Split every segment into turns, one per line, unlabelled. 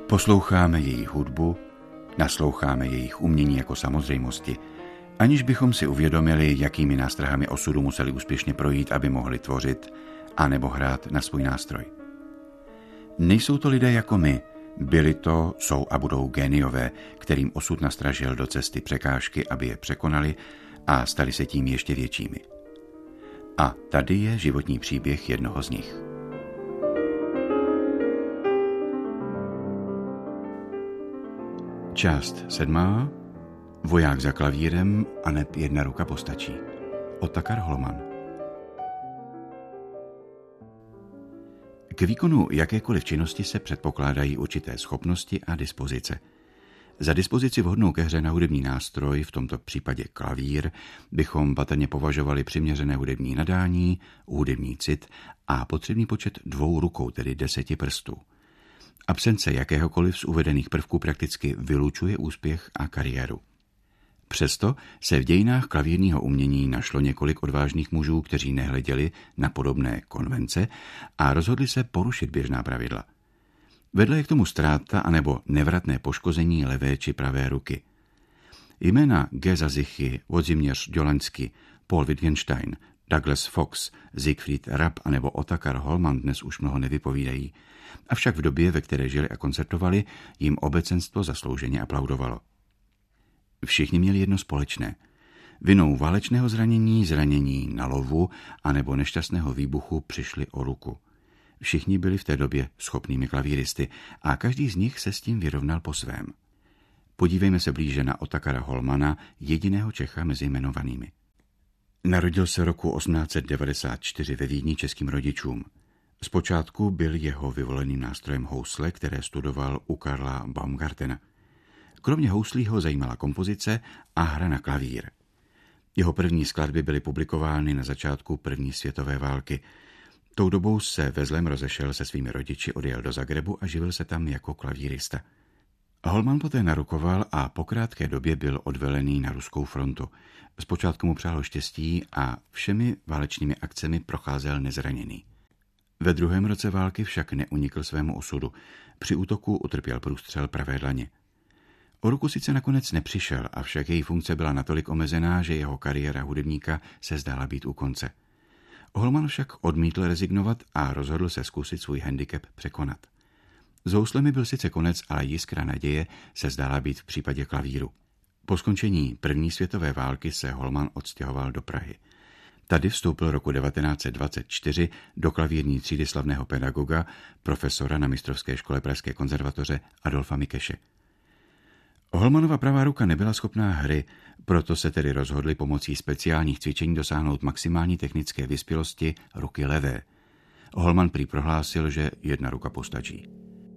Posloucháme jejich hudbu, nasloucháme jejich umění jako samozřejmosti, aniž bychom si uvědomili, jakými nástrahami osudu museli úspěšně projít, aby mohli tvořit, anebo hrát na svůj nástroj. Nejsou to lidé jako my, byli to, jsou a budou géniové, kterým osud nastražil do cesty překážky, aby je překonali a stali se tím ještě většími. A tady je životní příběh jednoho z nich. Část 7. Voják za klavírem aneb jedna ruka postačí. Otakar Holman. K výkonu jakékoliv činnosti se předpokládají určité schopnosti a dispozice. Za dispozici vhodnou ke hře na hudební nástroj, v tomto případě klavír, bychom patrně považovali přiměřené hudební nadání, hudební cit a potřebný počet 2 rukou, tedy 10 prstů. Absence jakéhokoliv z uvedených prvků prakticky vylučuje úspěch a kariéru. Přesto se v dějinách klavírního umění našlo několik odvážných mužů, kteří nehleděli na podobné konvence a rozhodli se porušit běžná pravidla. Vedla je k tomu ztráta anebo nevratné poškození levé či pravé ruky. Jména Geza Zichy, Włodzimierz Dołański, Paul Wittgenstein, Douglas Fox, Siegfried Rapp anebo Otakar Holman dnes už mnoho nevypovídají, avšak v době, ve které žili a koncertovali, jim obecenstvo zaslouženě aplaudovalo. Všichni měli jedno společné. Vinou válečného zranění na lovu anebo nešťastného výbuchu přišli o ruku. Všichni byli v té době schopnými klavíristy a každý z nich se s tím vyrovnal po svém. Podívejme se blíže na Otakara Holmana, jediného Čecha mezi jmenovanými. Narodil se roku 1894 ve Vídni českým rodičům. Zpočátku byl jeho vyvoleným nástrojem housle, které studoval u Karla Baumgartena. Kromě houslí ho zajímala kompozice a hra na klavír. Jeho první skladby byly publikovány na začátku první světové války. Tou dobou se ve zlém rozešel se svými rodiči, odjel do Zagrebu a živil se tam jako klavírista. Holman poté narukoval a po krátké době byl odvelený na ruskou frontu. Zpočátku mu přálo štěstí a všemi válečnými akcemi procházel nezraněný. Ve druhém roce války však neunikl svému osudu. Při útoku utrpěl průstřel pravé dlaně. O ruku sice nakonec nepřišel, avšak její funkce byla natolik omezená, že jeho kariéra hudebníka se zdála být u konce. Holman však odmítl rezignovat a rozhodl se zkusit svůj handicap překonat. S houslemi byl sice konec, ale jiskra naděje se zdála být v případě klavíru. Po skončení první světové války se Holman odstěhoval do Prahy. Tady vstoupil roku 1924 do klavírní třídy slavného pedagoga, profesora na mistrovské škole Pražské konzervatoře Adolfa Mikeše. Holmanova pravá ruka nebyla schopná hry, proto se tedy rozhodli pomocí speciálních cvičení dosáhnout maximální technické vyspělosti ruky levé. Holman prý prohlásil, že jedna ruka postačí.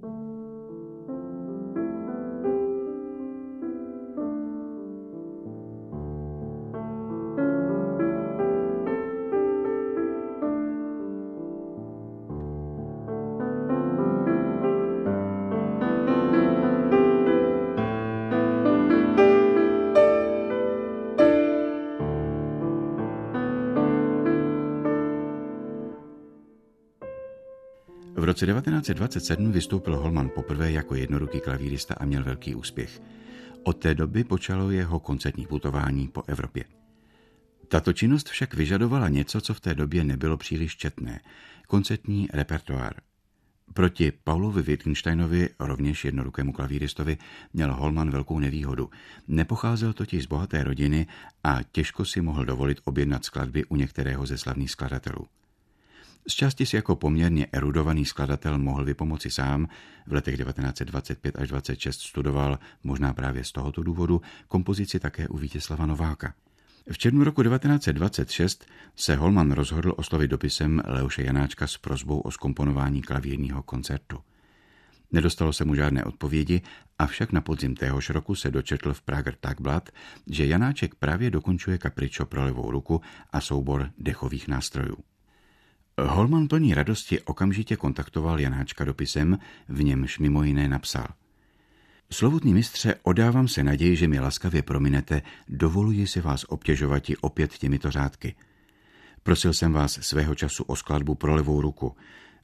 V roce 1927 vystoupil Holman poprvé jako jednoruký klavírista a měl velký úspěch. Od té doby počalo jeho koncertní putování po Evropě. Tato činnost však vyžadovala něco, co v té době nebylo příliš četné – koncertní repertoár. Proti Paulovi Wittgensteinovi, rovněž jednorukému klavíristovi, měl Holman velkou nevýhodu. Nepocházel totiž z bohaté rodiny a těžko si mohl dovolit objednat skladby u některého ze slavných skladatelů. Zčásti si jako poměrně erudovaný skladatel mohl vypomoci sám, v letech 1925 až 26 studoval, možná právě z tohoto důvodu, kompozici také u Vítězslava Nováka. V červnu roku 1926 se Holman rozhodl oslovit dopisem Leoše Janáčka s prosbou o zkomponování klavírního koncertu. Nedostalo se mu žádné odpovědi, avšak na podzim téhož roku se dočetl v Prager Tagblatt, že Janáček právě dokončuje kapričo pro levou ruku a soubor dechových nástrojů. Holman plný radosti okamžitě kontaktoval Janáčka dopisem, v němž mimo jiné napsal: Slovutný mistře, odávám se naději, že mi laskavě prominete, dovoluji si vás obtěžovati opět těmito řádky. Prosil jsem vás svého času o skladbu pro levou ruku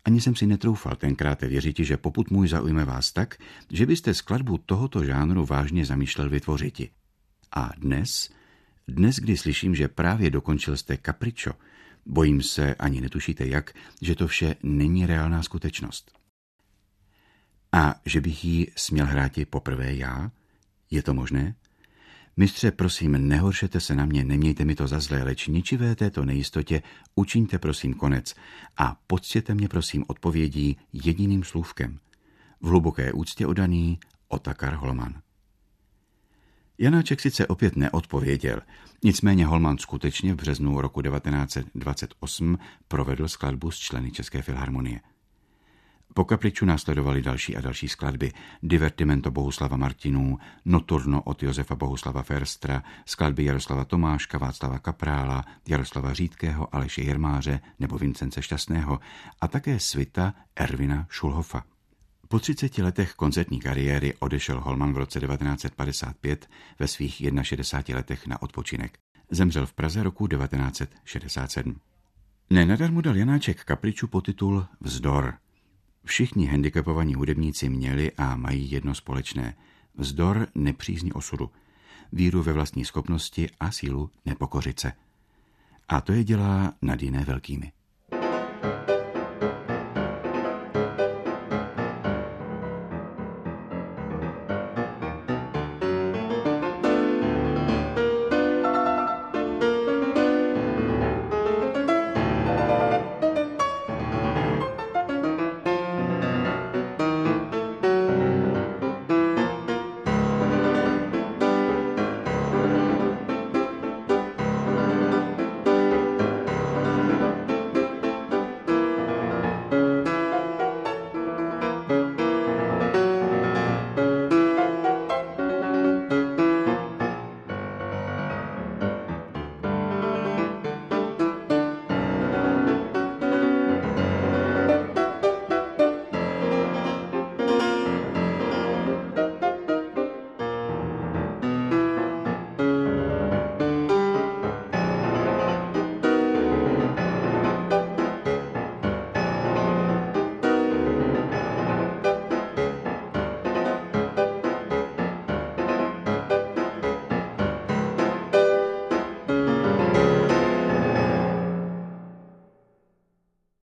Ani jsem si netroufal tenkrát věřiti, že popud můj zaujme vás tak, že byste skladbu tohoto žánru vážně zamýšlel vytvořiti. A dnes, kdy slyším, že právě dokončil jste Capriccio, bojím se, ani netušíte jak, že to vše není reálná skutečnost. A že bych ji směl hráti poprvé já? Je to možné? Mistře, prosím, nehoršete se na mě, nemějte mi to za zlé, leč ničivé této nejistotě učiňte prosím konec a poctěte mě prosím odpovědí jediným slůvkem. V hluboké úctě oddaný Otakar Holman. Janáček sice opět neodpověděl, nicméně Holman skutečně v březnu roku 1928 provedl skladbu s členy České filharmonie. Po Capricciu následovaly další a další skladby. Divertimento Bohuslava Martinů, Notturno od Josefa Bohuslava Ferstra, skladby Jaroslava Tomáška, Václava Kaprála, Jaroslava Řídkého, Aleše Jermáře nebo Vincence Šťastného a také svita Ervina Schulhofa. Po 30 letech koncertní kariéry odešel Holman v roce 1955 ve svých 61 letech na odpočinek. Zemřel v Praze roku 1967. Nenadarmo dal Janáček Capricciu podtitul Vzdor. Všichni handicapovaní hudebníci měli a mají jedno společné. Vzdor nepřízní osudu, víru ve vlastní schopnosti a sílu nepokořit se. A to je dělá nad jiné velkými.